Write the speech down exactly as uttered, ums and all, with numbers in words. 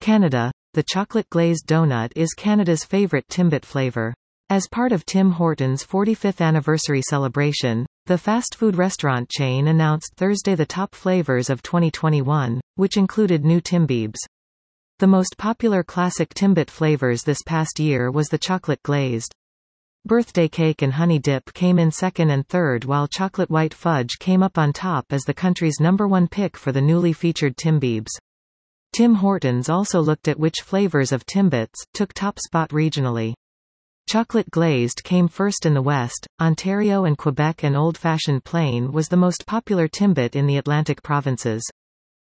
Canada. The chocolate glazed donut is Canada's favorite Timbit flavor. As part of Tim Hortons' forty-fifth anniversary celebration, the fast food restaurant chain announced Thursday the top flavors of twenty twenty-one, which included new Timbits. The most popular classic Timbit flavors this past year was the chocolate glazed. Birthday cake and honey dip came in second and third, while chocolate white fudge came up on top as the country's number one pick for the newly featured Timbits. Tim Hortons also looked at which flavors of Timbits took top spot regionally. Chocolate glazed came first in the West, Ontario and Quebec, and old-fashioned plain was the most popular Timbit in the Atlantic provinces.